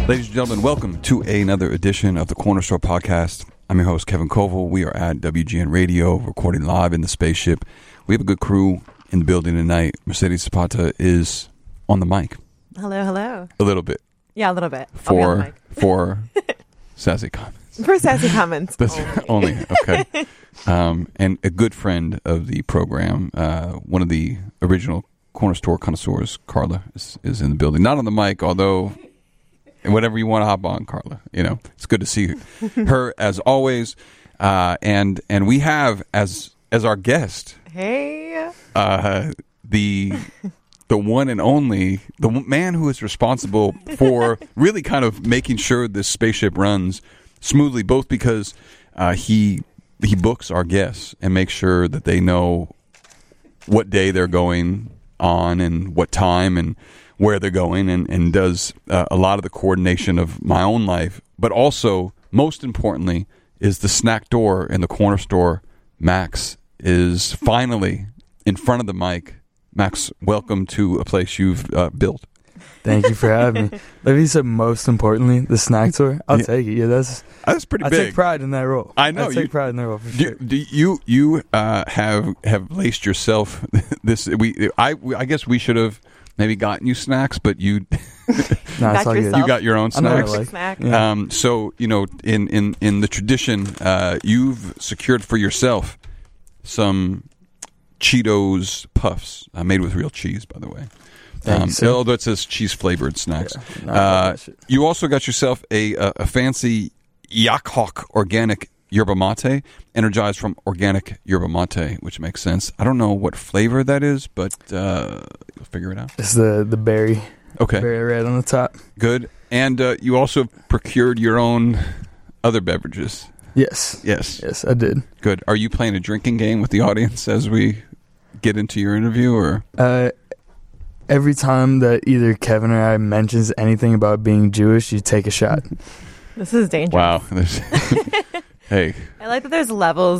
Ladies and gentlemen, welcome to another edition of the Corner Store Podcast. I'm your host, Kevin Koval. We are at WGN Radio, recording live in the spaceship. We have a good crew in the building tonight. Mercedes Zapata is on the mic. Hello, hello. A little bit. Yeah, a little bit. For sassy comments. For sassy comments. That's only. Okay. And a good friend of the program, one of the original Corner Store connoisseurs, Carla, is in the building. Not on the mic, although... And whatever you want to hop on, Carla. You know, it's good to see her as always. And we have as our guest, hey, the one and only, the man who is responsible for really kind of making sure this spaceship runs smoothly, both because he books our guests and makes sure that they know what day they're going on and what time and where they're going, and does a lot of the coordination of my own life, but also, most importantly, is the snack door in the Corner Store. Max is finally in front of the mic. Max, welcome to a place you've built. Thank you for having me. Like you said, most importantly, the snack store. I'll take it. Yeah, that's pretty big. I take pride in that role. I know. I take pride in that role for sure. You have laced yourself this. I guess we should have maybe gotten you snacks, but you you got your own snacks. Snack. Yeah. So in the tradition, you've secured for yourself some Cheetos Puffs made with real cheese, by the way. Although it says cheese flavored snacks. Yeah, you also got yourself a fancy Yak Hawk organic yerba mate, energized from organic yerba mate, which makes sense. I don't know what flavor that is, but you'll figure it out. It's the berry. Okay. Berry red on the top. Good. And you also procured your own other beverages. Yes. Yes, I did. Good. Are you playing a drinking game with the audience as we get into your interview, or? Every time that either Kevin or I mentions anything about being Jewish, you take a shot. This is dangerous. Wow. Hey. I like that there's levels.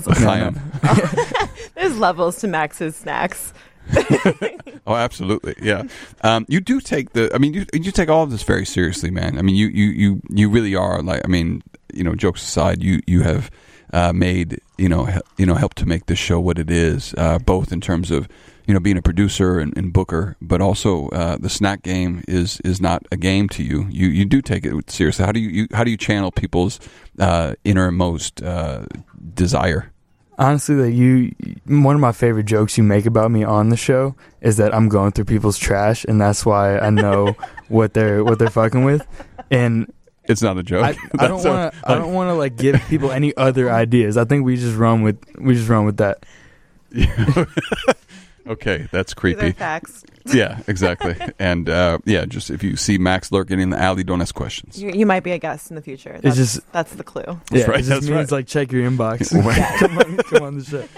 There's levels to Max's snacks. Oh, absolutely. Yeah. You do take you take all of this very seriously, man. I mean, you really are jokes aside, you have made, helped to make this show what it is, both in terms of, being a producer and booker, but also the snack game is not a game to you. You do take it seriously. How do you channel people's innermost desire? Honestly, one of my favorite jokes you make about me on the show is that I'm going through people's trash, and that's why I know what they're fucking with. And it's not a joke. I don't want to like give people any other ideas. I think we just run with that. Yeah. Okay, that's creepy. These are facts. Yeah, exactly. And just if you see Max lurking in the alley, don't ask questions. You might be a guest in the future. That's the clue. Yeah, right, it just means like check your inbox. come on the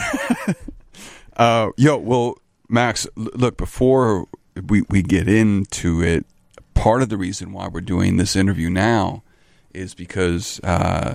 show. Well, Max, look, before we get into it, part of the reason why we're doing this interview now is because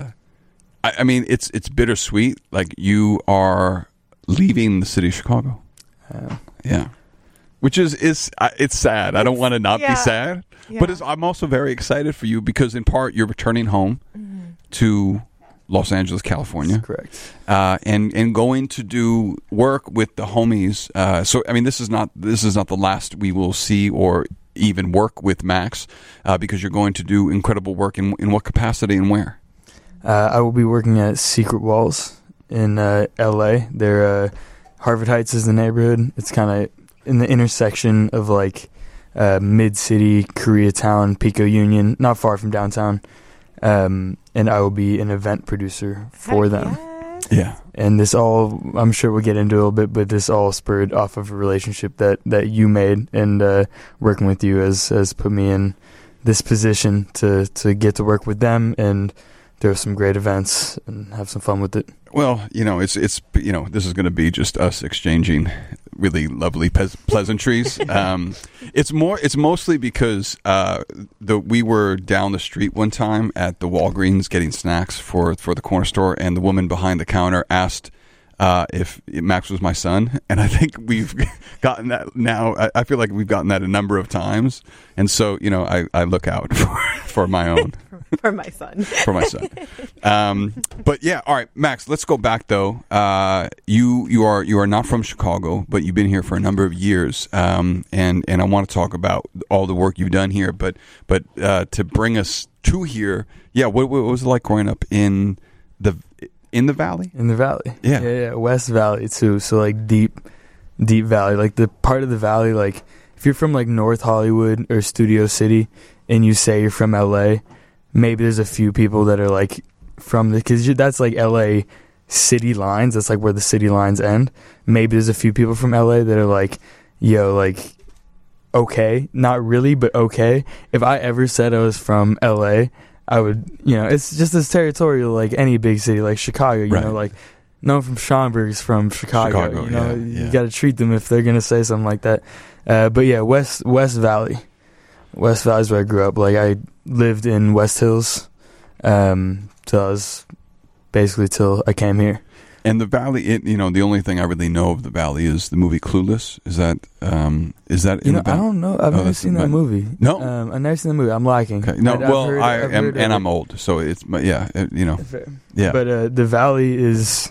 it's bittersweet. Like, you are leaving the city of Chicago. Yeah, which is it's sad. I don't want to not be sad, but I'm also very excited for you because in part you're returning home to Los Angeles, California. That's correct. And going to do work with the homies. So I mean, this is not the last we will see or even work with Max, because you're going to do incredible work in what capacity and where? I will be working at Secret Walls in L.A. They're Harvard Heights is the neighborhood. It's kind of in the intersection of like Mid-City, Koreatown, Pico Union, not far from downtown. And I will be an event producer for them. Yeah. And this all, I'm sure we'll get into a little bit, but this all spurred off of a relationship that you made, and working with you has put me in this position to get to work with them and throw some great events and have some fun with it. Well, it's this is going to be just us exchanging really lovely pleasantries. It's mostly because we were down the street one time at the Walgreens getting snacks for the corner store, and the woman behind the counter asked if Max was my son, and I think we've gotten that now. I feel like we've gotten that a number of times, and so I look out for my own. For my son. For my son. But yeah, all right, Max, let's go back though. You are not from Chicago, but you've been here for a number of years. And I want to talk about all the work you've done here, but to bring us to here, what was it like growing up in the valley? In the valley. Yeah. West Valley too. So like deep valley, like the part of the valley, like if you're from like North Hollywood or Studio City and you say you're from LA, maybe there's a few people that are like from because that's like LA city lines. That's like where the city lines end. Maybe there's a few people from LA that are like, yo, like, okay, not really, but okay. If I ever said I was from LA, I would, it's just as territorial like any big city, like Chicago, you know, like no one from Schaumburg's from Chicago. You got to treat them if they're going to say something like that. But yeah, West Valley. West Valley is where I grew up. Like I lived in West Hills till I came here. And the valley, the only thing I really know of the valley is the movie Clueless. Is that in the valley? I don't know. I've never seen that movie. No, I've never seen the movie. I'm lacking. Okay. No, I'm old, so it's yeah. Yeah. But the valley is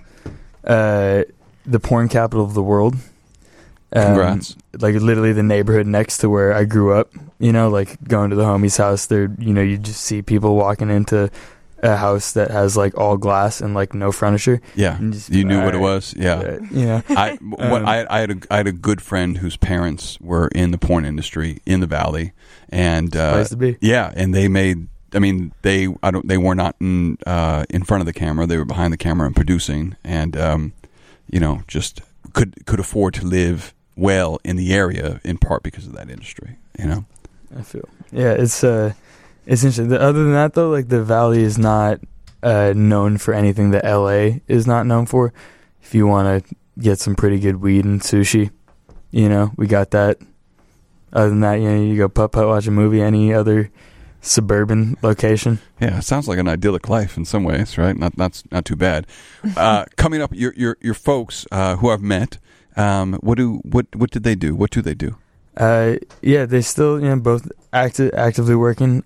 the porn capital of the world. Congrats. Like literally the neighborhood next to where I grew up, like going to the homie's house there, you just see people walking into a house that has like all glass and like no furniture. Yeah. You knew what it was. Yeah. Yeah. I had a good friend whose parents were in the porn industry in the valley, and place to be. Yeah. And they made, they were not in front of the camera. They were behind the camera and producing, and, just could afford to live well in the area in part because of that industry, I feel. Yeah, it's interesting. Other than that though, like the valley is not known for anything that LA is not known for. If you want to get some pretty good weed and sushi, we got that. Other than that, you go putt-putt, watch a movie, any other suburban location. Yeah, it sounds like an idyllic life in some ways, right? Not too bad. Coming up, your folks who I've met, what did they do? What do they do? They still both actively working.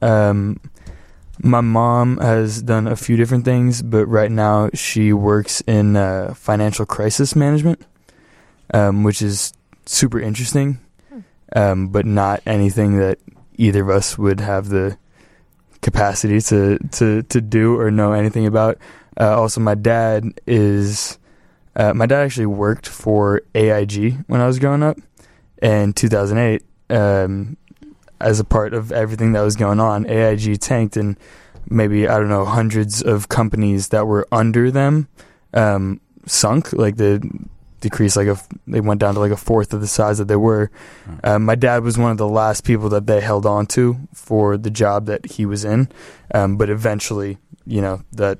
My mom has done a few different things, but right now she works in financial crisis management, which is super interesting, but not anything that either of us would have the capacity to do or know anything about. Also, my dad actually worked for AIG when I was growing up. In 2008, as a part of everything that was going on, AIG tanked, and maybe, I don't know, hundreds of companies that were under them sunk. Like they decreased, they went down to like a fourth of the size that they were. My dad was one of the last people that they held on to for the job that he was in, but eventually, that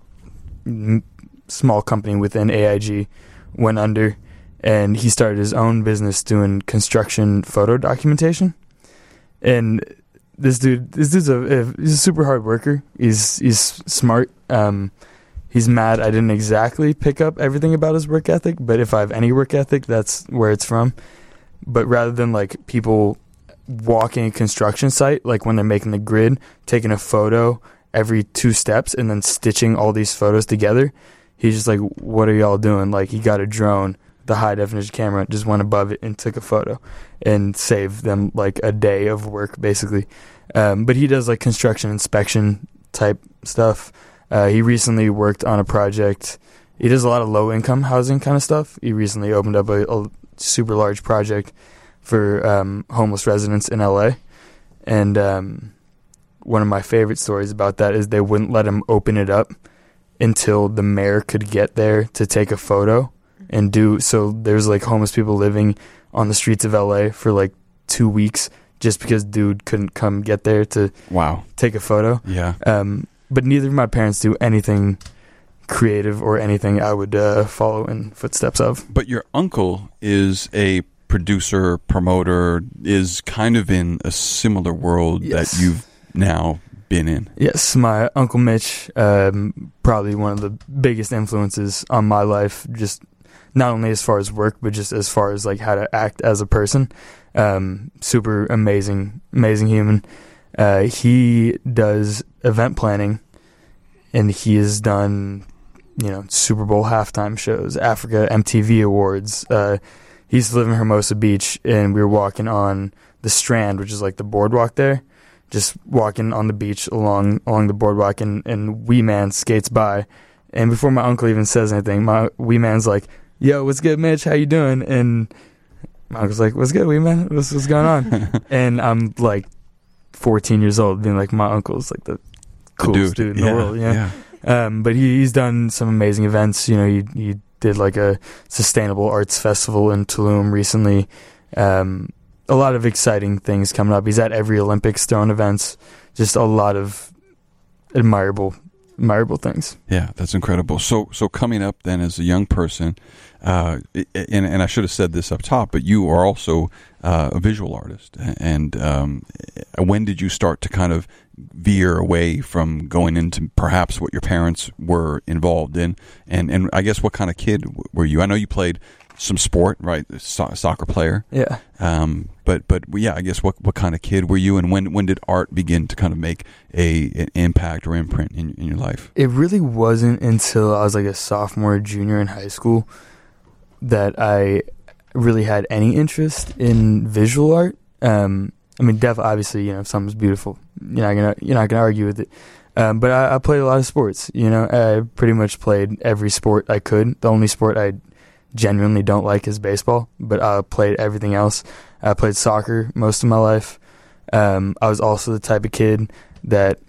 small company within AIG went under. And he started his own business doing construction photo documentation. And this dude's he's a super hard worker. He's smart. He's mad I didn't exactly pick up everything about his work ethic, but if I have any work ethic, that's where it's from. But rather than like people walking a construction site, like when they're making the grid, taking a photo every 2 steps and then stitching all these photos together, he's just like, what are y'all doing? Like he got a drone, the high definition camera, just went above it and took a photo and saved them like a day of work basically. But he does like construction inspection type stuff. He recently worked on a project. He does a lot of low income housing kind of stuff. He recently opened up a super large project for homeless residents in LA. And one of my favorite stories about that is they wouldn't let him open it up until the mayor could get there to take a photo. And so there's like homeless people living on the streets of LA for like 2 weeks just because dude couldn't come get there to take a photo. Yeah. But neither of my parents do anything creative or anything I would follow in footsteps of. But your uncle is a producer, promoter, is kind of in a similar world that you've now been in. Yes, my Uncle Mitch, probably one of the biggest influences on my life, just not only as far as work, but just as far as like how to act as a person. Super amazing human. He does event planning, and he has done, Super Bowl halftime shows, Africa MTV Awards. He used to live in Hermosa Beach, and we were walking on the Strand, which is like the boardwalk there, just walking on the beach along the boardwalk, and Wee Man skates by. And before my uncle even says anything, my Wee Man's like, "Yo, what's good, Mitch? How you doing?" And my uncle's like, "What's good, Wee Man? What's going on?" And I'm like 14 years old, being like, my uncle's like the coolest dude in the world. Yeah. But he's done some amazing events. He did like a sustainable arts festival in Tulum recently. A lot of exciting things coming up. He's at every Olympics throwing events. Just a lot of admirable things. Yeah, that's incredible. So coming up then as a young person, and I should have said this up top, but you are also a visual artist. And when did you start to kind of veer away from going into perhaps what your parents were involved in? And I guess what kind of kid were you? I know you played some sport, right? Soccer player. Yeah. But yeah, I guess what kind of kid were you, and when did art begin to kind of make an impact or imprint in your life? It really wasn't until I was like a sophomore, junior in high school that I really had any interest in visual art. I mean, obviously, if something's beautiful, you're not gonna argue with it. But I played a lot of sports. I pretty much played every sport I could. The only sport I genuinely don't like is baseball, but I played everything else. I played soccer most of my life. I was also the type of kid that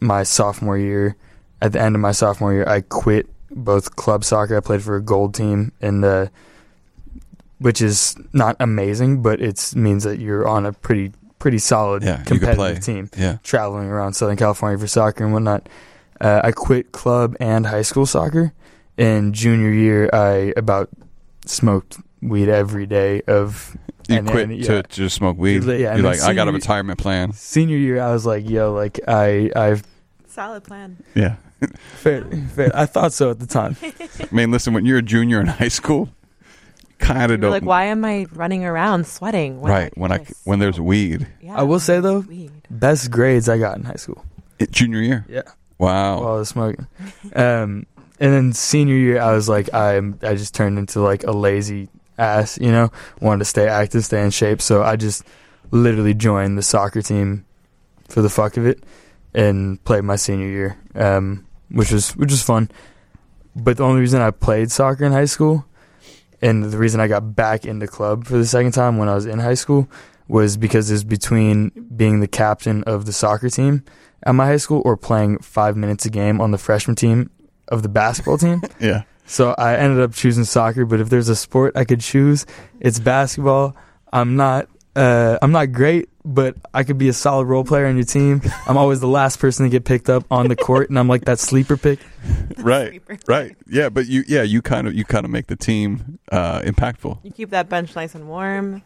at the end of my sophomore year, I quit both club soccer. I played for a gold team, and which is not amazing, but it means that you're on a pretty solid competitive team. Yeah. Traveling around Southern California for soccer and whatnot. I quit club and high school soccer. In junior year, I about smoked weed every day of. You quit to just smoke weed. Yeah, you're like, I got a retirement plan. Senior year, I was like, yo, like I've solid plan. Yeah, fair. I thought so at the time. I mean, listen, when you're a junior in high school, kind of don't like, why am I running around sweating? When there's weed. Yeah, I will say though, best grades I got in high school. Junior year. Yeah. Wow. While I was smoking. And then senior year, I was like, I just turned into like a lazy ass, wanted to stay active, stay in shape. So I just literally joined the soccer team for the fuck of it and played my senior year, which was fun. But the only reason I played soccer in high school, and the reason I got back into club for the second time when I was in high school, was because it was between being the captain of the soccer team at my high school or playing 5 minutes a game on the freshman team of the basketball team. Yeah. So I ended up choosing soccer, but if there's a sport I could choose, it's basketball. I'm not great, but I could be a solid role player on your team. I'm always the last person to get picked up on the court, and I'm like that sleeper pick. Right. Yeah, but you kind of make the team impactful. You keep that bench nice and warm.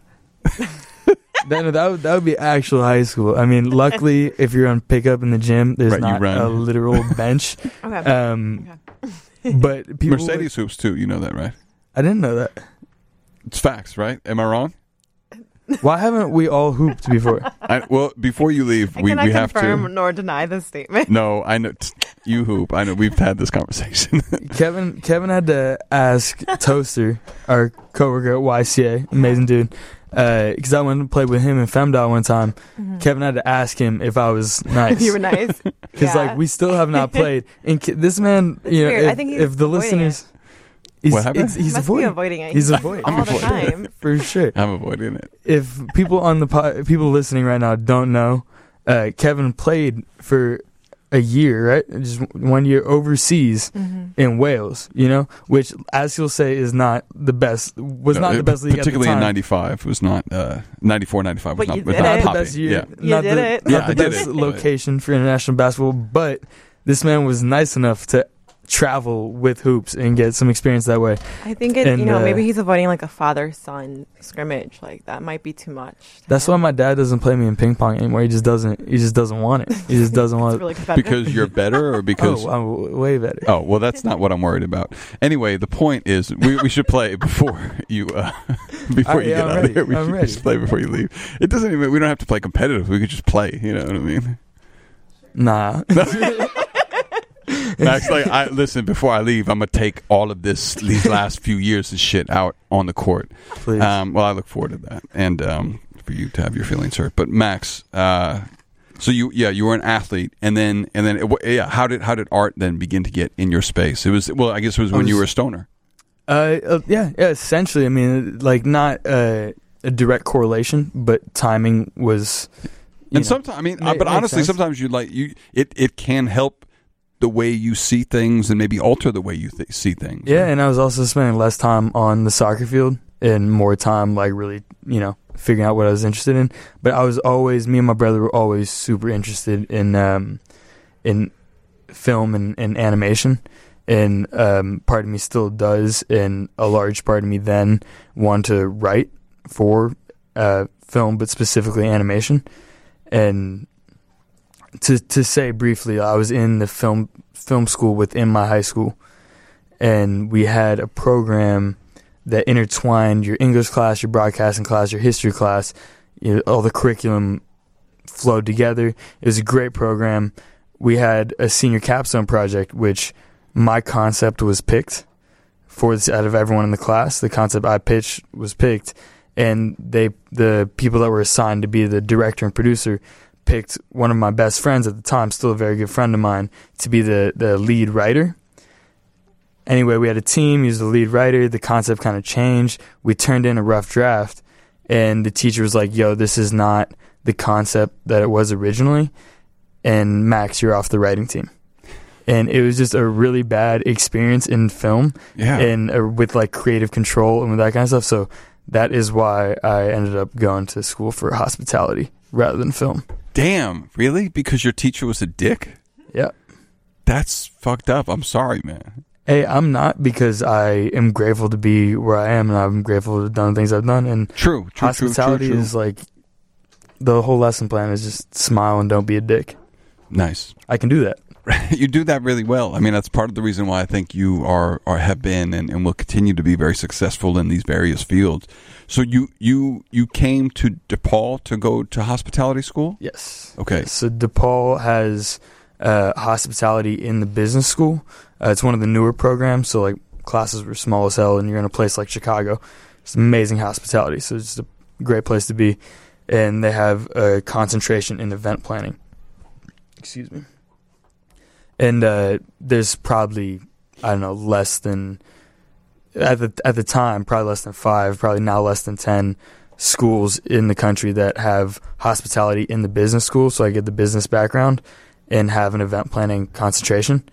That would be actual high school. I mean, luckily, if you're on pickup in the gym, there's not a literal bench. Okay. But people Mercedes hoops too. You know that, right? I didn't know that. It's facts, right? Am I wrong? Why haven't we all hooped before? Well, before you leave, we have to confirm nor deny this statement. No, I know you hoop. I know we've had this conversation. Kevin had to ask Toaster, our coworker at YCA, amazing dude, because I went to play with him in Femdal one time. Mm-hmm. Kevin had to ask him if I was nice. If you were nice, because like we still have not played. And this man, I think if the listeners. He's avoiding it. He's avoiding all the time. For sure. I'm avoiding it. If people people listening right now don't know, Kevin played for a year, right? Just 1 year overseas in Wales, which, as he'll say, is not the best. Not the best league particularly at the time. in '95. It was not 94, 95 was but not the poppy. best year. Yeah. Not the best location for international basketball. But this man was nice enough to travel with hoops and get some experience that way. I think it, And, maybe he's avoiding like a father-son scrimmage. Like that might be too much. That's why my dad doesn't play me in ping pong anymore. He just doesn't want it. He just doesn't want It's it. really competitive. Because you're better, or because? Oh, I'm way better. Oh, well, that's not what I'm worried about. Anyway, the point is, we should play before you before you get I'm out ready. of here. We I'm should ready. just play before you leave. It doesn't even. We don't have to play competitive. We could just play. You know what I mean? Nah. Max, listen. Before I leave, I'm gonna take all of these last few years of shit out on the court. Please. Well, I look forward to that, and for you to have your feelings hurt. But Max, so you were an athlete, and then how did art then begin to get in your space? It was I guess it was when you were a stoner. Yeah, essentially. I mean, like not a direct correlation, but timing was. And sometimes, I mean, but honestly, sense. sometimes it can help the way you see things and maybe alter the way you see things. Yeah, and I was also spending less time on the soccer field and more time, like really, figuring out what I was interested in. But me and my brother were always super interested in film and animation. And part of me still does, and a large part of me then wanted to write for film, but specifically animation. And to say briefly, I was in the film school within my high school, and we had a program that intertwined your English class, your broadcasting class, your history class. All the curriculum flowed together. It was a great program. We had a senior capstone project, which my concept was picked out of everyone in the class. The concept I pitched was picked, and the people that were assigned to be the director and producer picked one of my best friends at the time, still a very good friend of mine, to be the lead writer. Anyway, we had a team. He was the lead writer. The concept kind of changed. We turned in a rough draft, and the teacher was like, yo, this is not the concept that it was originally, and Max, you're off the writing team. And it was just a really bad experience in film, and with like creative control and with that kind of stuff. So that is why I ended up going to school for hospitality rather than film. Damn, really? Because your teacher was a dick? Yeah. That's fucked up. I'm sorry, man. Hey, I'm not, because I am grateful to be where I am, and I'm grateful to have done the things I've done. And true. Hospitality is like, the whole lesson plan is just smile and don't be a dick. Nice. I can do that. You do that really well. I mean, that's part of the reason why I think you have been and will continue to be very successful in these various fields. So you came to DePaul to go to hospitality school? Yes. Okay. So DePaul has hospitality in the business school. It's one of the newer programs, so like classes were small as hell, and you're in a place like Chicago. It's amazing hospitality, so it's just a great place to be. And they have a concentration in event planning. Excuse me. And there's probably, I don't know, less than, at the time, probably less than 5, probably now less than 10 schools in the country that have hospitality in the business school. So I get the business background and have an event planning concentration.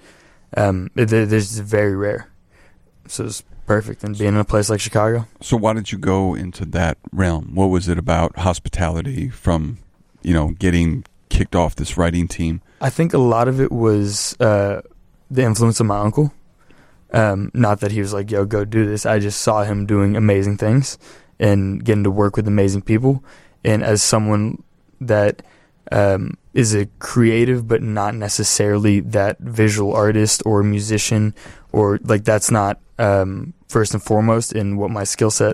There's very rare. So it's perfect. And being in a place like Chicago. So why did you go into that realm? What was it about hospitality from, getting kicked off this writing team? I think a lot of it was the influence of my uncle. Not that he was like, yo, go do this. I just saw him doing amazing things and getting to work with amazing people. And as someone that is a creative but not necessarily that visual artist or musician, or like that's not first and foremost in what my skill set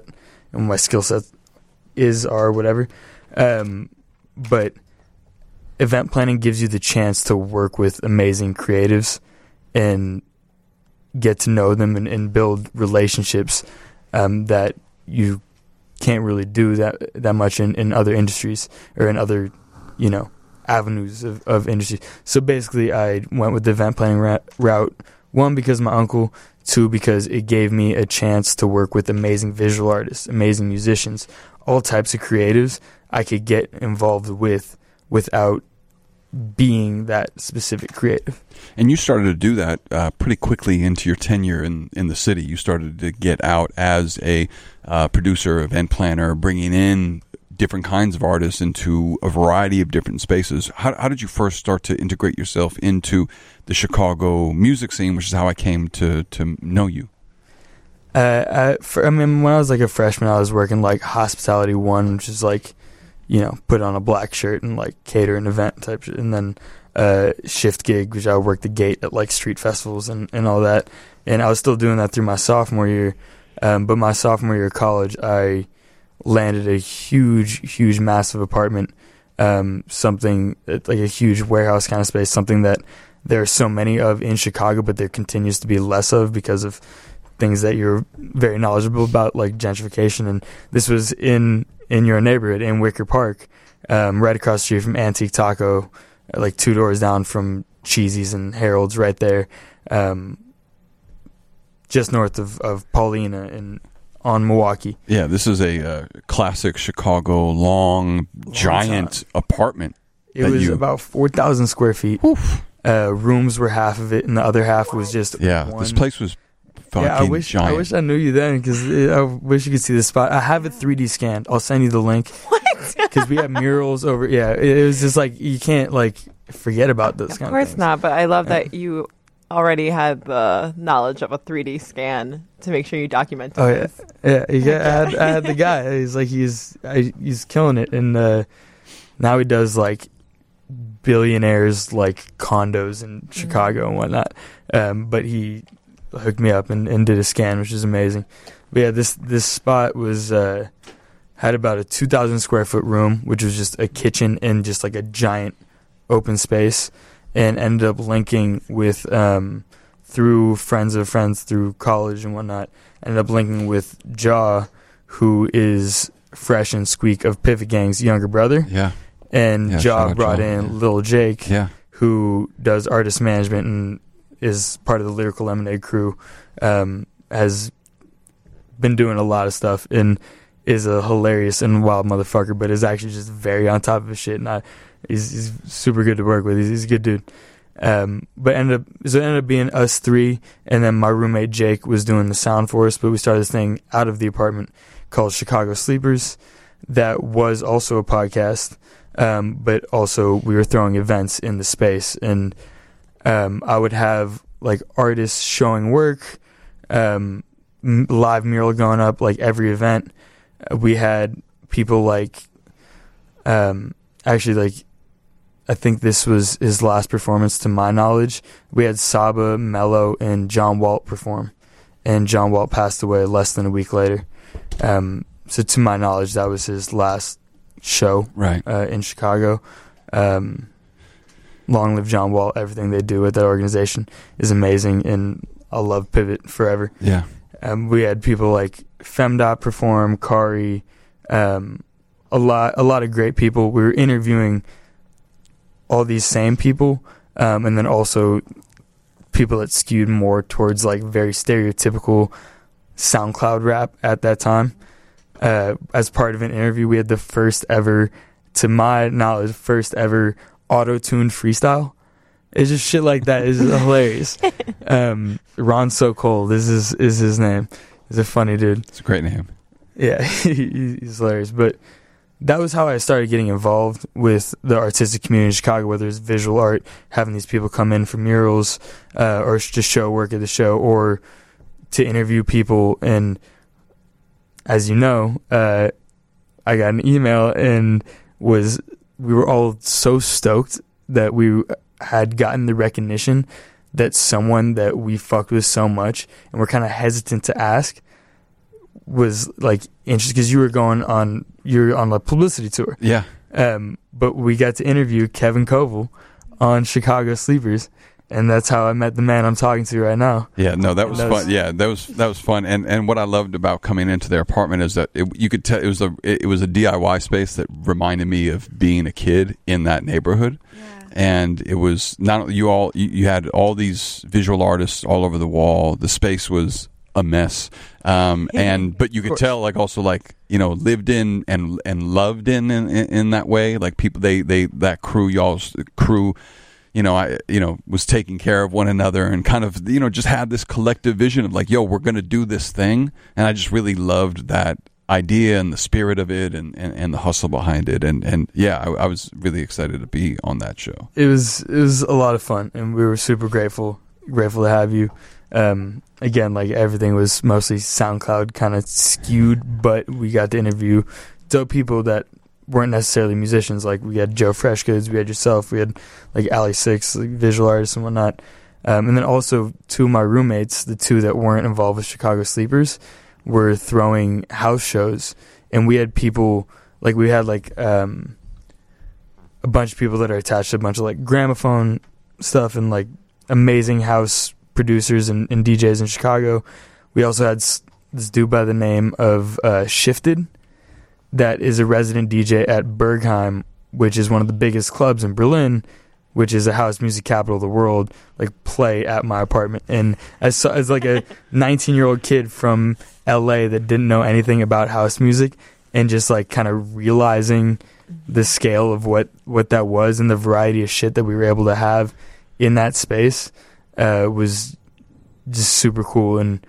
is or whatever. But event planning gives you the chance to work with amazing creatives and get to know them and build relationships that you can't really do that much in other industries or in other, avenues of industry. So basically I went with the event planning route, 1, because of my uncle, 2, because it gave me a chance to work with amazing visual artists, amazing musicians, all types of creatives I could get involved with without being that specific creative. And you started to do that pretty quickly into your tenure in the city. You started to get out as a producer, event planner, bringing in different kinds of artists into a variety of different spaces. How did you first start to integrate yourself into the Chicago music scene, which is how I came to know you? When I was like a freshman, I was working like Hospitality One, which is like, put on a black shirt and like cater an event type shit. And then shift gig, which I worked the gate at like street festivals and all that. And I was still doing that through my sophomore year. But my sophomore year of college, I landed a huge, massive apartment, something like a huge warehouse kind of space, something that there are so many of in Chicago, but there continues to be less of because of things that you're very knowledgeable about, like gentrification. And this was in your neighborhood in Wicker Park, right across the street from Antique Taco, like 2 doors down from Cheesy's and Harold's, right there, just north of Paulina and on Milwaukee. Yeah, this is a classic Chicago long giant apartment. It was about 4,000 square feet. Rooms were half of it, and the other half was just one. This place was fucking giant. I wish I knew you then, because I wish you could see the spot. I have it 3D scanned. I'll send you the link. What? Because we have murals over. Yeah, it was just like you can't like forget about those. Of course not, but I love that you already had the knowledge of a 3D scan to make sure you documented this. I had the guy. He's killing it, and now he does like billionaires like condos in Chicago and whatnot. But he hooked me up and did a scan, which is amazing. But yeah, this spot was had about a 2,000 square foot room, which was just a kitchen and just like a giant open space, and ended up linking with through friends of friends through college and whatnot. Ended up linking with Jaw, who is Fresh and Squeak of Pivot Gang's younger brother. Yeah. And Jaw brought in Lil Jake, who does artist management and is part of the Lyrical Lemonade crew, has been doing a lot of stuff and is a hilarious and wild motherfucker, but is actually just very on top of his shit. And he's super good to work with. He's a good dude. But ended up being us three, and then my roommate Jake was doing the sound for us. But we started this thing out of the apartment called Chicago Sleepers, that was also a podcast. But also we were throwing events in the space, and I would have like artists showing work, live mural going up like every event. We had people like, actually like, I think this was his last performance to my knowledge. We had Saba, Mello, and John Walt perform, and John Walt passed away less than a week later. So to my knowledge, that was his last show in Chicago. Long live John Walt. Everything they do at that organization is amazing, and I'll love Pivot forever. Yeah. We had people like Femdot perform, Kari, a lot of great people. We were interviewing all these same people, and then also people that skewed more towards like very stereotypical SoundCloud rap at that time. As part of an interview, we had the first ever, to my knowledge, auto-tuned freestyle. It's just shit like that. It's hilarious. Ron So Cold is his name. He's a funny dude. It's a great name. Yeah, he's hilarious. But that was how I started getting involved with the artistic community in Chicago, whether it's visual art, having these people come in for murals, or just show work at the show, or to interview people. And as you know, I got an email and we were all so stoked that we had gotten the recognition that someone that we fucked with so much and we're kind of hesitant to ask was like interested, because you're on a publicity tour. Yeah. But we got to interview Kevin Koval on Chicago Sleepers, and that's how I met the man I'm talking to right now. Yeah, no, that was fun. Yeah, that was fun. And what I loved about coming into their apartment is that you could tell it was a DIY space that reminded me of being a kid in that neighborhood. Yeah. And it was not you had all these visual artists all over the wall. The space was a mess. But you could tell, like, also, like, you know, lived in and loved in that way. Like, people, that crew, y'all's crew, was taking care of one another and kind of, just had this collective vision of like, yo, we're going to do this thing. And I just really loved that idea and the spirit of it and the hustle behind it. And yeah, I was really excited to be on that show. It was a lot of fun, and we were super grateful to have you. Again, like everything was mostly SoundCloud kind of skewed, but we got to interview dope people that weren't necessarily musicians. Like we had Joe Freshgoods, we had yourself, we had like Ali Six, like visual artists and whatnot. And then also two of my roommates, the two that weren't involved with Chicago Sleepers, were throwing house shows, and we had people like a bunch of people that are attached to a bunch of like gramophone stuff and like amazing house producers and DJs in Chicago. We also had this dude by the name of Shifted that is a resident DJ at Bergheim, which is one of the biggest clubs in Berlin, which is a house music capital of the world, like play at my apartment. And as like a 19-year-old kid from LA that didn't know anything about house music, and just like kind of realizing the scale of what that was and the variety of shit that we were able to have in that space was just super cool, and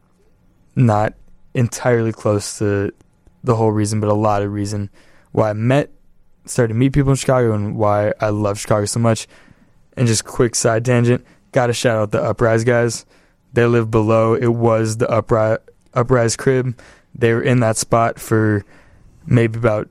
not entirely close to the whole reason, but a lot of reason why I started to meet people in Chicago and why I love Chicago so much. And just quick side tangent, gotta shout out the Uprise guys. They live below. It was the Uprise crib. They were in that spot for maybe about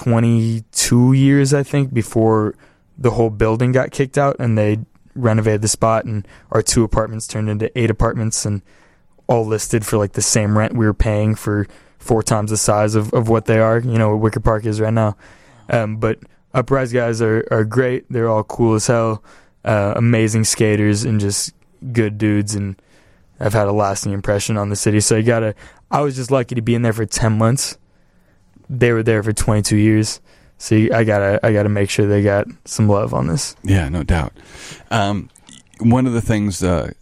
22 years, I think, before the whole building got kicked out, and they renovated the spot, and our 2 apartments turned into 8 apartments, and all listed for like the same rent we were paying for 4 times the size of what they are, what Wicker Park is right now. But Uprise guys are great. They're all cool as hell, amazing skaters, and just good dudes, and I've had a lasting impression on the city. So I was just lucky to be in there for 10 months. They were there for 22 years. So I gotta make sure they got some love on this. Yeah, no doubt. One of the things,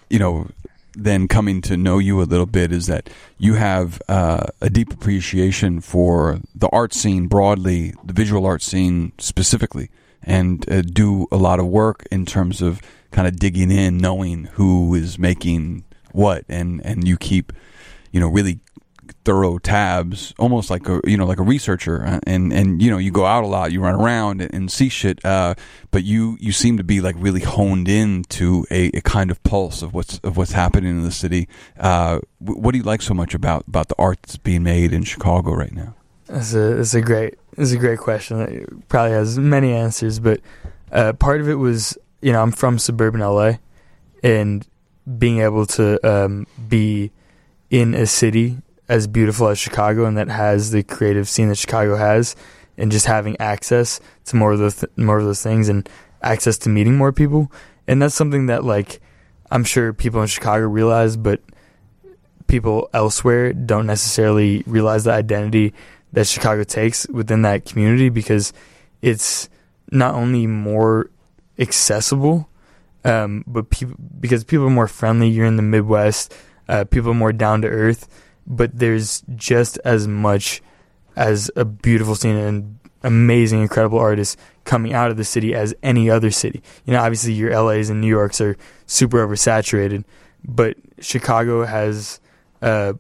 then coming to know you a little bit, is that you have a deep appreciation for the art scene broadly, the visual art scene specifically, and do a lot of work in terms of kind of digging in, knowing who is making what, and you keep, really thorough tabs, almost like a researcher, and you go out a lot, you run around and see shit, but you seem to be like really honed in to a kind of pulse of what's happening in the city. What do you like so much about the art that's being made in Chicago right now? It's a great question. It probably has many answers, but part of it was, I'm from suburban LA, and being able to be in a city as beautiful as Chicago, and that has the creative scene that Chicago has, and just having access to more of those things, and access to meeting more people. And that's something that, like, I'm sure people in Chicago realize, but people elsewhere don't necessarily realize the identity that Chicago takes within that community, because it's not only more accessible, but because people are more friendly. You're in the Midwest, people are more down to earth, but there's just as much as a beautiful scene and amazing, incredible artists coming out of the city as any other city. Obviously your LAs and New Yorks are super oversaturated, but Chicago is a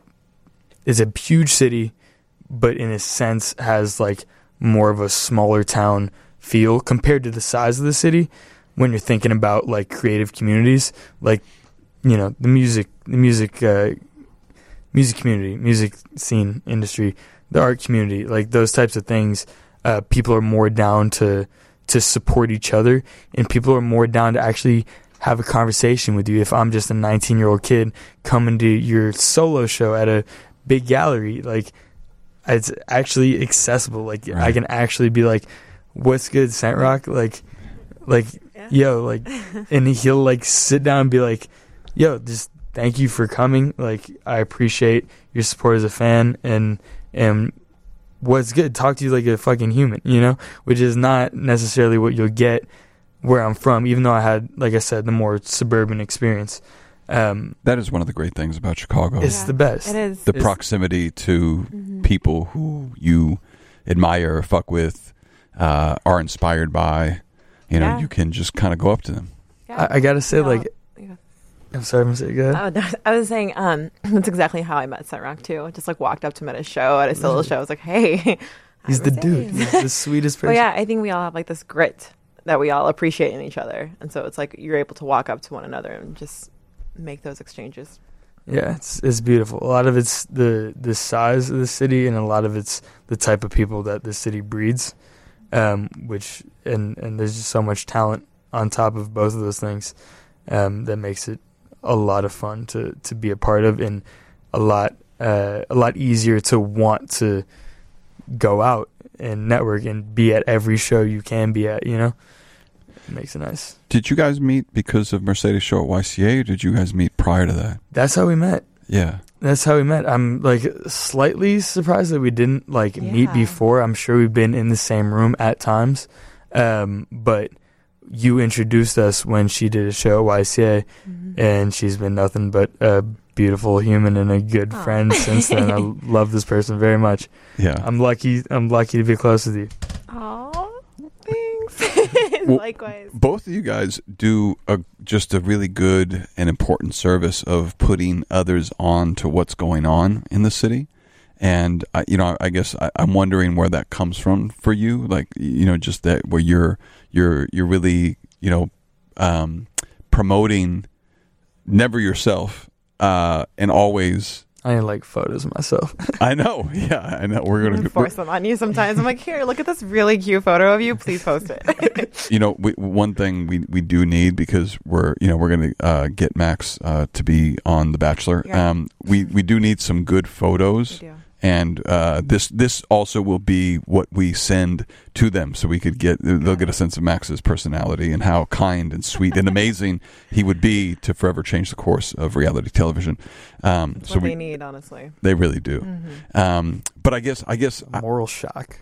huge city, but in a sense has like more of a smaller town feel compared to the size of the city. When you're thinking about like creative communities, like, the music community, music scene industry, the art community, like those types of things, people are more down to support each other, and people are more down to actually have a conversation with you. If I'm just a 19-year-old kid coming to your solo show at a big gallery, like, it's actually accessible. Like, right. I can actually be like, "What's good, Saint Rock?" Like, yeah. Yo, like, and he'll like sit down and be like, "Yo, just thank you for coming. Like, I appreciate your support as a fan, and what's good, talk to you like a fucking human," which is not necessarily what you'll get where I'm from, even though I had, like I said, the more suburban experience. That is one of the great things about Chicago. It's the best. It is. The proximity to people who you admire, fuck with, are inspired by. You can just kind of go up to them. Yeah. I gotta say, I'm sorry, Mr. Good. Oh, no, I was saying that's exactly how I met Scent Rock too. Just like walked up to him at a show, at a solo show. I was like, hey, He's the dude. Mercedes. He's the sweetest person. But yeah, I think we all have like this grit that we all appreciate in each other, and so it's like you're able to walk up to one another and just make those exchanges. Yeah, it's beautiful. A lot of it's the size of the city, and a lot of it's the type of people that the city breeds. Which and there's just so much talent on top of both of those things that makes it a lot of fun to be a part of, and a lot easier to want to go out and network and be at every show you can be at. You know, it makes it nice. Did you guys meet because of Mercedes show at YCA, or did you guys meet prior to that? That's how we met. Yeah. That's how we met. I'm like slightly surprised that we didn't like meet before. I'm sure we've been in the same room at times. But you introduced us when she did a show at YCA, and she's been nothing but a beautiful human and a good friend since then. I love this person very much. Yeah. I'm lucky to be close with you. Oh, thanks. Well, likewise. Both of you guys do just a really good and important service of putting others on to what's going on in the city. And, I guess I'm wondering where that comes from for you. Like, just that where you're really, promoting never yourself and always. I didn't like photos of myself. I know. Yeah, I know. We're going to force them on you sometimes. I'm like, here, look at this really cute photo of you. Please post it. One thing we do need, because we're going to get Max to be on The Bachelor. Yeah. We do need some good photos. We do. And this also will be what we send to them, so we could they'll get a sense of Max's personality and how kind and sweet and amazing he would be to forever change the course of reality television. That's what they need, honestly. They really do. Mm-hmm. But I guess moral shock.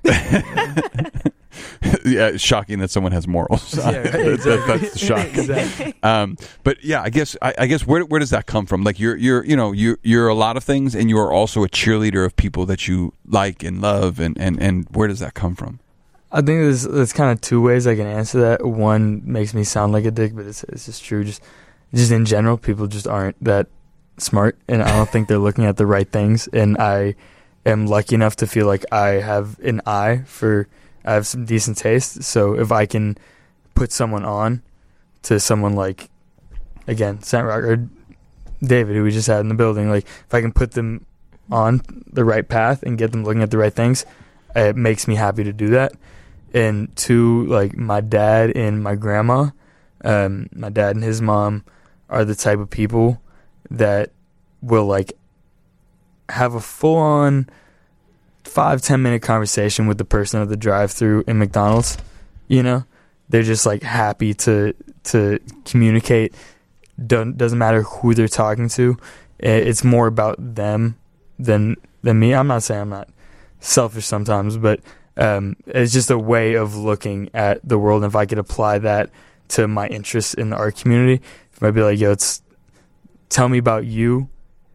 Yeah, it's shocking that someone has morals. Yeah, right, exactly. That's the shock. Exactly. But yeah, I guess where does that come from? Like you're a lot of things, and you are also a cheerleader of people that you like and love, and where does that come from? I think there's kind of two ways I can answer that. One makes me sound like a dick, but it's just true. Just in general, people just aren't that smart, and I don't think they're looking at the right things. And I am lucky enough to feel like I have an eye for. I have some decent taste, so if I can put someone on to someone like, again, Scent Rock or David, who we just had in the building, like if I can put them on the right path and get them looking at the right things, it makes me happy to do that. And two, like my dad and my grandma, my dad and his mom are the type of people that will like have a full-on 5-10 minute conversation with the person at the drive-through in McDonald's. They're just like happy to communicate. Doesn't matter who they're talking to. It's more about them than me. I'm not saying I'm not selfish sometimes, but it's just a way of looking at the world. And if I could apply that to my interests in the art community, if I'd be like, yo, tell me about you,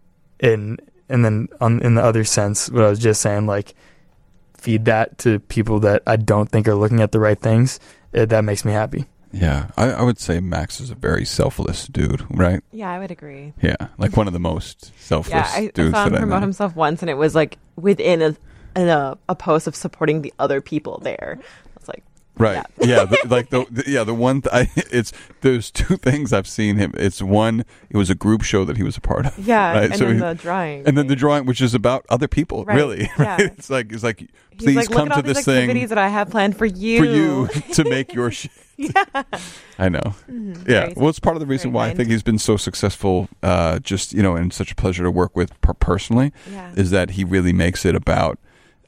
and then in the other sense, what I was just saying, like, feed that to people that I don't think are looking at the right things, that makes me happy. Yeah, I would say Max is a very selfless dude, right? Yeah, I would agree. Yeah, like one of the most selfless dudes I saw him that I promote know. himself once, and it was like within a post of supporting the other people there. I was like, Right. Yeah. The one. There's two things I've seen him. It's one. It was a group show that he was a part of. yeah, Right? and then the drawing. And then the drawing, which is about other people, Right, really. yeah. Right? It's like, He's please like, come look at to all these this thing activities that I have planned for you. to make your shit. Yeah. I know. Mm-hmm. Yeah. Very- Well, it's part of the reason very why I kind. think he's been so successful. And such a pleasure to work with personally. Yeah. Is that he really makes it about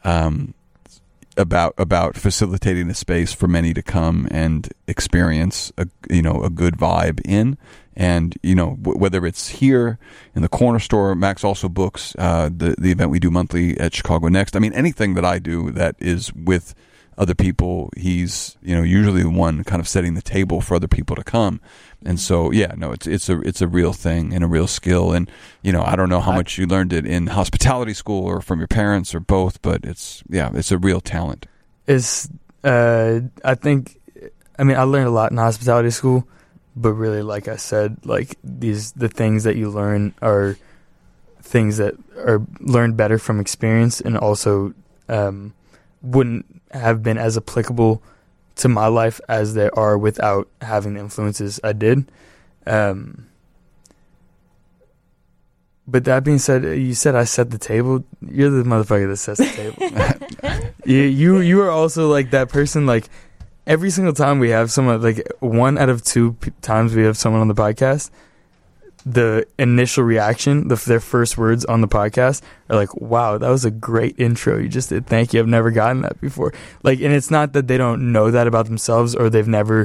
facilitating a space for many to come and experience a good vibe in. And whether it's here in the corner store, Max also books the event we do monthly at Chicago Next. I mean, anything that I do that is with other people, he's usually the one kind of setting the table for other people to come. And so it's a real thing and a real skill. And I don't know how much you learned it in hospitality school or from your parents or both, but it's a real talent. I learned a lot in hospitality school, but really, like I said, like the things that you learn are things that are learned better from experience, and also wouldn't have been as applicable to my life as they are without having the influences I did. But that being said, you said I set the table. You're the motherfucker that sets the table. you are also like that person. Like every single time we have someone, like 1 out of 2 times we have someone on the podcast, the initial reaction, their first words on the podcast are like, "Wow, that was a great intro you just did. Thank you. I've never gotten that before." Like, and it's not that they don't know that about themselves or they've never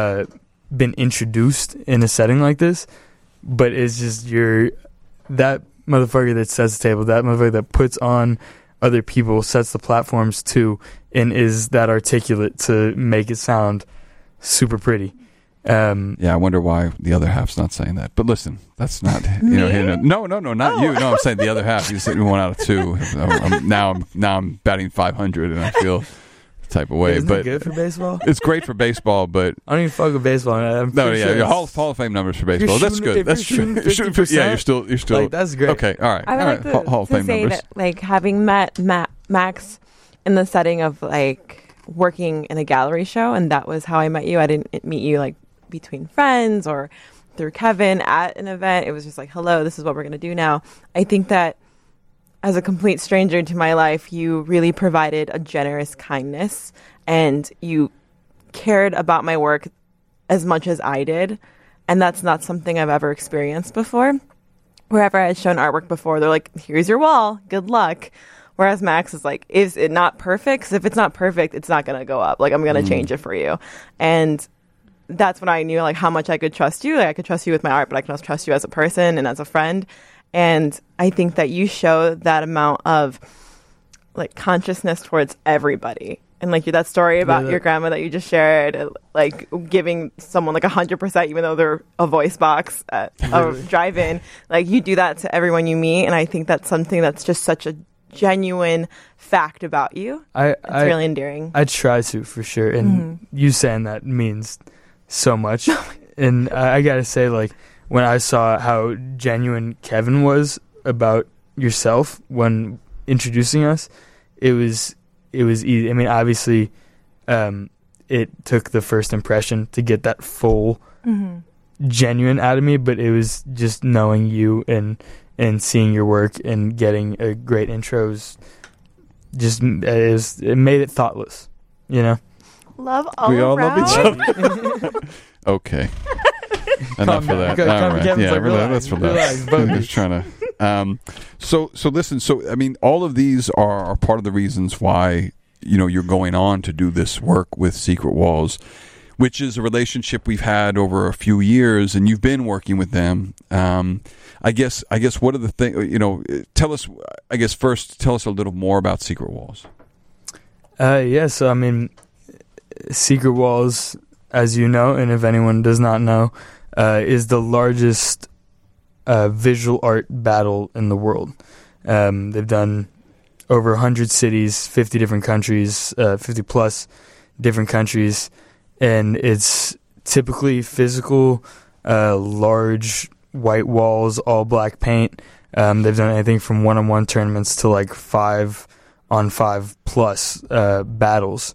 been introduced in a setting like this, but it's just that motherfucker that sets the table, that motherfucker that puts on other people, sets the platforms too, and is that articulate to make it sound super pretty. Yeah, I wonder why the other half's not saying that. But listen, that's not no, not you. No, I'm saying the other half. You said 1 out of 2. Now I'm batting 500, and I feel the type of way. Isn't but it good for baseball? It's great for baseball, but I don't even fuck with baseball. Your Hall of Fame numbers for baseball. That's good. That's true. You're still like, that's great. Okay, all right. I would like to, Hall of Fame say numbers. that, like, having met Max in the setting of like working in a gallery show, and that was how I met you. I didn't meet you like between friends or through Kevin at an event. It was just like, hello, this is what we're going to do now. I think that as a complete stranger to my life, you really provided a generous kindness, and you cared about my work as much as I did. And that's not something I've ever experienced before. Wherever I had shown artwork before, they're like, here's your wall, good luck. Whereas Max is like, is it not perfect? Because if it's not perfect, it's not going to go up. Like, I'm going to change it for you. And that's when I knew like how much I could trust you. Like, I could trust you with my art, but I can also trust you as a person and as a friend. And I think that you show that amount of like consciousness towards everybody. And like that story about your grandma that you just shared, like giving someone like 100%, even though they're a voice box at a drive-in, like you do that to everyone you meet. And I think that's something that's just such a genuine fact about you. It's really endearing. I try to, for sure. And you saying that means so much. And I gotta say, like, when I saw how genuine Kevin was about yourself when introducing us, it was easy. I mean, obviously, it took the first impression to get that full genuine out of me, but it was just knowing you and seeing your work and getting a great intros. Just it made it thoughtless, you know. Love all we all around. love each other. Okay. Enough of that. All right. Yeah, let's relax. I'm just trying to. So listen. So I mean, all of these are part of the reasons why you're going on to do this work with Secret Walls, which is a relationship we've had over a few years, and you've been working with them. I guess what are the things? Tell us. I guess first, tell us a little more about Secret Walls. So I mean, Secret Walls, as you know, and if anyone does not know, is the largest visual art battle in the world. They've done over 100 cities, 50 different countries, 50 plus different countries, and it's typically physical, large white walls, all black paint. They've done anything from 1-on-1 tournaments to like 5-on-5 plus battles.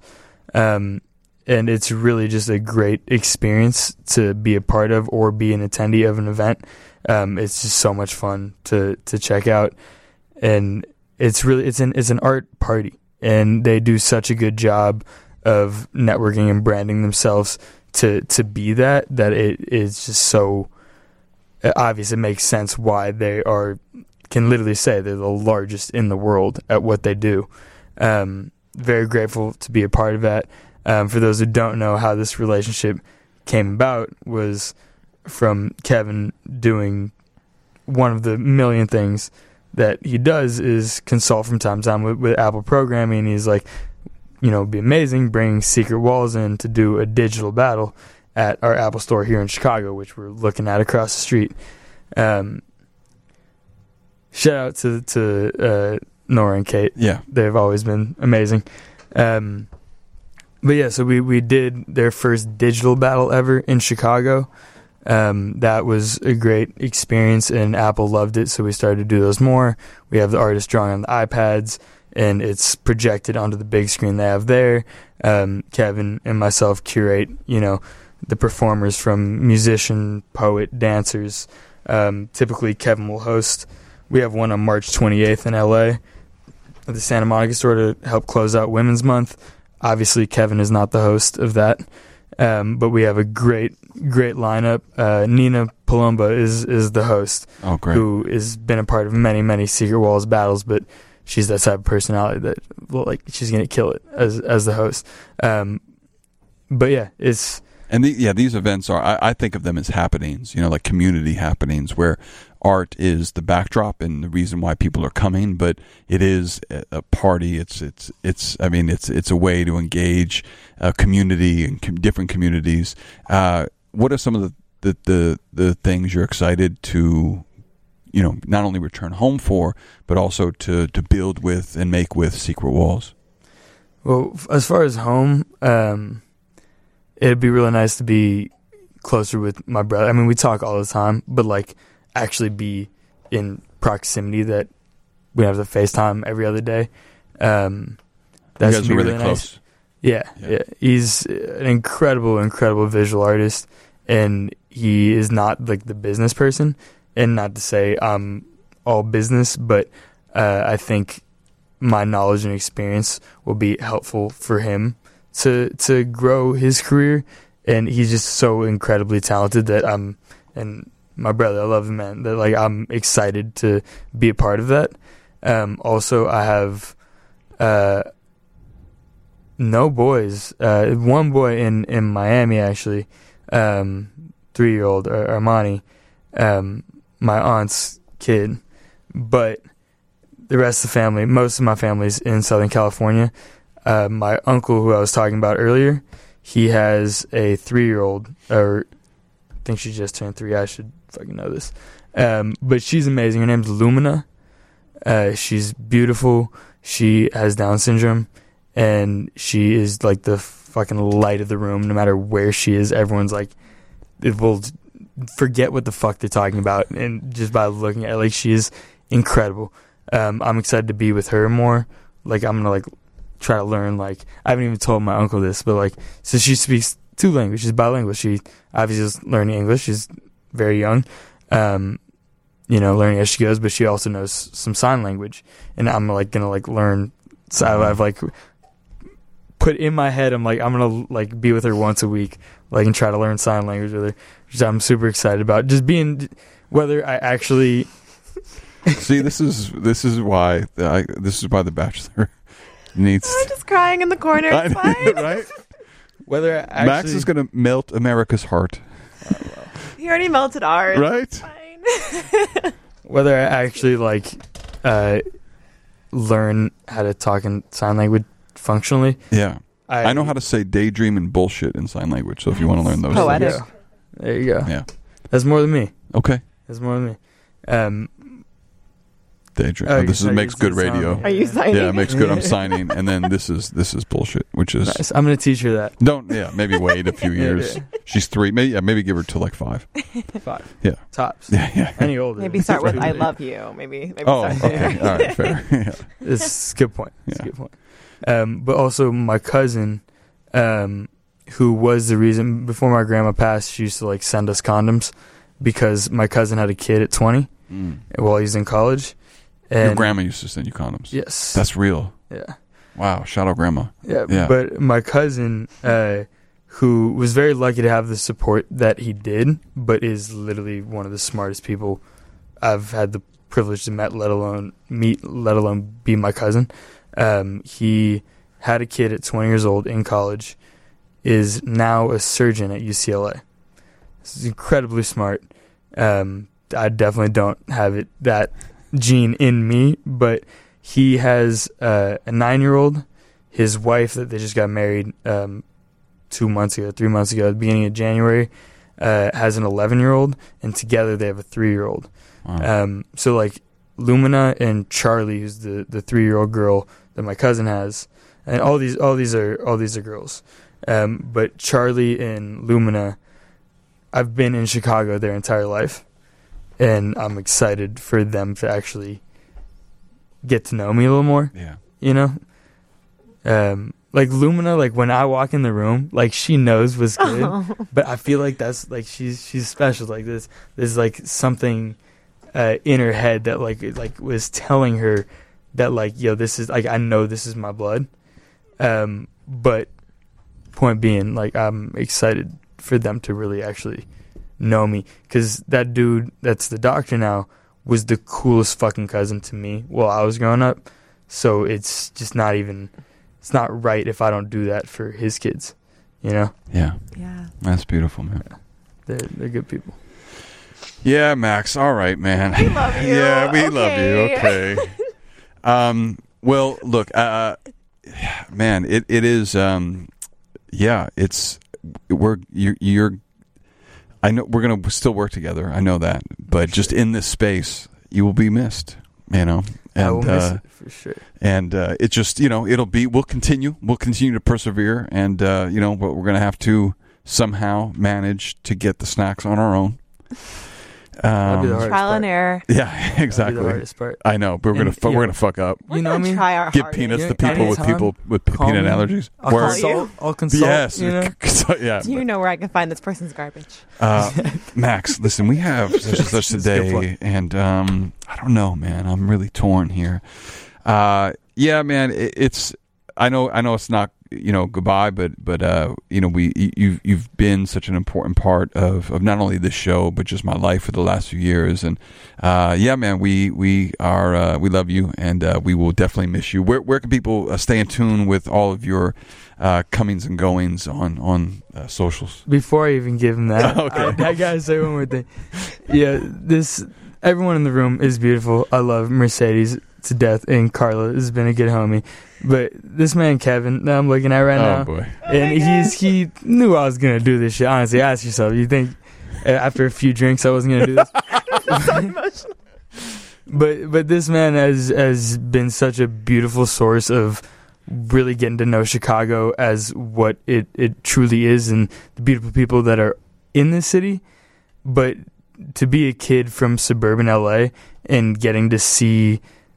And it's really just a great experience to be a part of or be an attendee of an event. It's just so much fun to check out, and it's an art party, and they do such a good job of networking and branding themselves to be that it is just so obvious. It makes sense why they can literally say they're the largest in the world at what they do. Very grateful to be a part of that. For those who don't know how this relationship came about, was from Kevin doing one of the million things that he does is consult from time to time with Apple programming. He's like, it'd be amazing bringing Secret Walls in to do a digital battle at our Apple store here in Chicago, which we're looking at across the street. Shout out to Nora and Kate. Yeah. They've always been amazing. But yeah, so we did their first digital battle ever in Chicago. That was a great experience, and Apple loved it, so we started to do those more. We have the artist drawing on the iPads, and it's projected onto the big screen they have there. Kevin and myself curate, the performers from musician, poet, dancers. Typically, Kevin will host. We have one on March 28th in LA at the Santa Monica store to help close out Women's Month. Obviously, Kevin is not the host of that, but we have a great lineup. Nina Palumba is the host, who has been a part of many Secret Walls battles, but she's that type of personality that she's gonna kill it as the host. But yeah, it's. And these events are, I think of them as happenings, like community happenings where art is the backdrop and the reason why people are coming, but it is a party. It's a way to engage a community and different communities. What are some of the things you're excited to, not only return home for, but also to build with and make with Secret Walls? Well, as far as home, it'd be really nice to be closer with my brother. I mean, we talk all the time, but actually be in proximity that we have the FaceTime every other day. That you guys are really close. Nice. Yeah. He's an incredible visual artist, and he is not the business person. And not to say I'm all business, but I think my knowledge and experience will be helpful for him to grow his career, and he's just so incredibly talented that and my brother, I love him, man, that I'm excited to be a part of that. Also, I have no boys, one boy in Miami actually, 3-year-old Armani, my aunt's kid, but the rest of the family, most of my family's in Southern California. My uncle, who I was talking about earlier, he has a 3-year-old, or I think she just turned 3. I should fucking know this. But she's amazing. Her name's Lumina. She's beautiful. She has Down syndrome, and she is the fucking light of the room. No matter where she is, everyone's it will forget what the fuck they're talking about, and just by looking at her, she is incredible. I'm excited to be with her more. I'm gonna try to learn. I haven't even told my uncle this, but so she speaks 2 languages. She's bilingual. She obviously is learning English. She's very young, learning as she goes, but she also knows some sign language, and I'm gonna learn. So I've put in my head, I'm gonna be with her once a week, and try to learn sign language with her, which I'm super excited about. Just being, whether I actually see, this is why The Bachelor needs. I'm just crying in the corner. It's fine. Right? Whether I actually, Max is going to melt America's heart. Oh, well. He already melted ours. Right? It's fine. Whether I actually learn how to talk in sign language functionally. Yeah. I know how to say daydream and bullshit in sign language, so if you want to learn those poetic. things. There you go. Yeah. That's more than me. Okay. That's more than me. Daydream. This makes good radio. Are you signing? Yeah, it makes good. I'm signing, and then this is bullshit, which is nice. I'm gonna teach her that. Maybe wait a few years. Yeah. She's 3. Maybe give her to 5. 5. Yeah. Tops. Yeah. Any older. Maybe start with "I love you." Maybe. Oh, start okay. All right, fair. Yeah. It's a good point. It's yeah. a good point. But also my cousin, who was the reason before my grandma passed, she used to send us condoms because my cousin had a kid at 20 while he's in college. And your grandma used to send you condoms. Yes. That's real. Yeah. Wow. Shout out grandma. Yeah. But my cousin, who was very lucky to have the support that he did, but is literally one of the smartest people I've had the privilege to meet, let alone be my cousin. He had a kid at 20 years old in college, is now a surgeon at UCLA. He's incredibly smart. I definitely don't have that gene in me, but he has a 9-year-old. His wife that they just got married 3 months ago, at the beginning of January, has an 11-year-old, and together they have a 3-year-old. Wow. So Lumina and Charlie, who's the 3-year-old girl that my cousin has, and all these are girls. But Charlie and Lumina I've been in Chicago their entire life, and I'm excited for them to actually get to know me a little more. Yeah. You know, like Lumina, like when I walk in the room, like she knows what's good, but I feel like that's like she's special. Like there's like something in her head that like was telling her that like, yo, this is like, I know this is my blood. But point being, like, I'm excited for them to really actually know me, because that dude that's the doctor now was the coolest fucking cousin to me while I was growing up. So it's just not even, it's not right if I don't do that for his kids, you know? Yeah. Yeah. That's beautiful, man. They're good people. Yeah, Max. All right, man. We love you. Yeah, we love Okay. you. Okay. Well, look, man, it is. Yeah, it's you're. I know we're gonna still work together. I know that, but just in this space, you will be missed. You know, and I will miss it for sure. And it just, you know, we'll continue to persevere, and you know, but we're gonna have to somehow manage to get the snacks on our own. That'd be the hardest Trial part. and error. Yeah, That'd be exactly. the hardest part. I know, but we're gonna fuck up. We're You know what I gonna mean? try our Give hardest. peanuts to Yeah, people with Call peanut me. allergies. I'll Where- consult. I'll consult. Yes, You know? yeah. Do you know where I can find this person's garbage? Max, listen, we have such and such That's a good today, and I don't know, man. I'm really torn here. Yeah, man. It's I know it's not, you know, goodbye, but you know, you've been such an important part of not only this show but just my life for the last few years, and yeah, man, we love you, and we will definitely miss you. Where can people stay in tune with all of your comings and goings on socials? Before I even give him that, Okay. I gotta say one more thing. Yeah, everyone in the room is beautiful. I love Mercedes to death, and Carla has been a good homie. But this man Kevin that I'm looking at right now, Oh boy. and he knew I was gonna do this shit. Honestly, ask yourself, you think after a few drinks I wasn't gonna do this? So emotional. But this man has been such a beautiful source of really getting to know Chicago as what it truly is, and the beautiful people that are in this city. But to be a kid from suburban LA and getting to see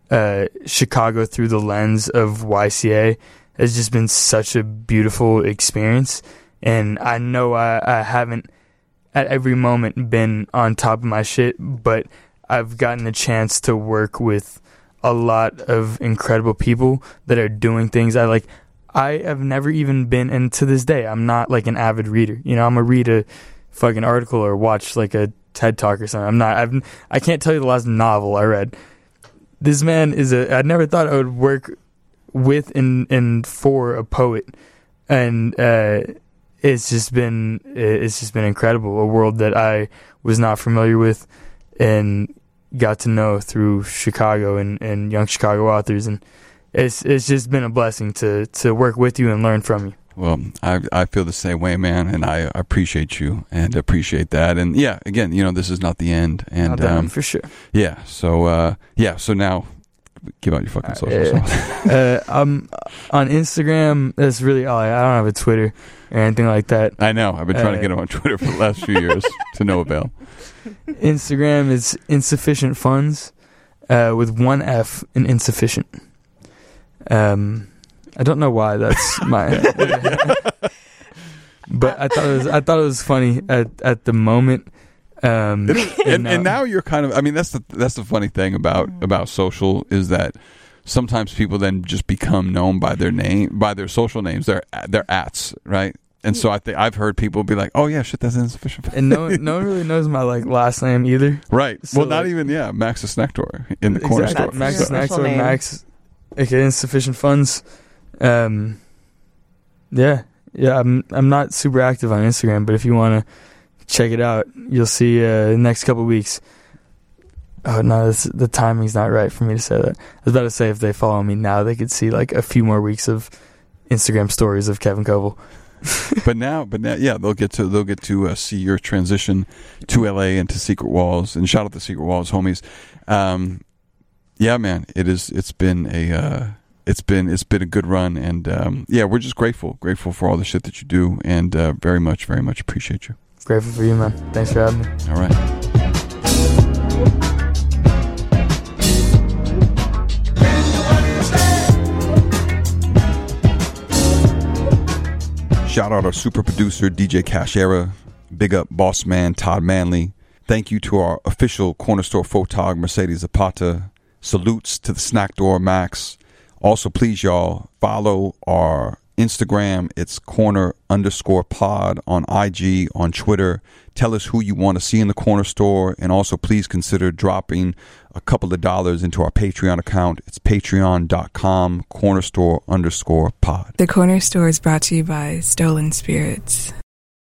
Chicago through the lens of YCA has just been such a beautiful experience. And I know I haven't at every moment been on top of my shit, but I've gotten the chance to work with a lot of incredible people that are doing things I have never even been, and to this day I'm not like an avid reader. You know, I'm gonna read a fucking article or watch like a TED Talk or something. I can't tell you the last novel I read. This man I never thought I would work with and for a poet, and it's just been incredible. A world that I was not familiar with and got to know through Chicago and young Chicago authors, and it's just been a blessing to work with you and learn from you. Well, I feel the same way, man, and I appreciate you and appreciate that. And yeah, again, you know, this is not the end, and Not done, for sure. yeah. So so now give out your fucking socials. I'm on Instagram. That's really all. I don't have a Twitter or anything like that. I know. I've been trying to get him on Twitter for the last few years to no avail. Instagram is insufficient funds with one F in insufficient. I don't know why that's my. But I thought it was funny at the moment. And now you're kind of. I mean, that's the funny thing about social is that sometimes people then just become known by their name, by their social names. They're ats, right? And so I think I've heard people be like, "Oh yeah, shit, that's insufficient." And no one really knows my last name either. Right. So, well, not even Max the Snack Store in the corner store. That's Max your Snack official Store, name. Max, aka insufficient funds. Yeah. I'm not super active on Instagram, but if you want to check it out, you'll see the next couple of weeks. Oh no, the timing's not right for me to say that. I was about to say if they follow me now, they could see like a few more weeks of Instagram stories of Kevin Koval. But now, yeah, they'll get to see your transition to LA and to Secret Walls. And shout out to Secret Walls, homies. Yeah, man, it's been a good run, and yeah, we're just grateful for all the shit that you do, and very much appreciate you. Grateful for you, man. Thanks for having me. All right. Shout out our super producer, DJ Cashera. Big up boss man, Todd Manley. Thank you to our official corner store photog, Mercedes Zapata. Salutes to the Snack Door, Max. Also, please, y'all, follow our Instagram. It's corner_pod on IG, on Twitter. Tell us who you want to see in the corner store. And also, please consider dropping a couple of dollars into our Patreon account. It's patreon.com, cornerstore_pod. The Corner Store is brought to you by Stolen Spirits.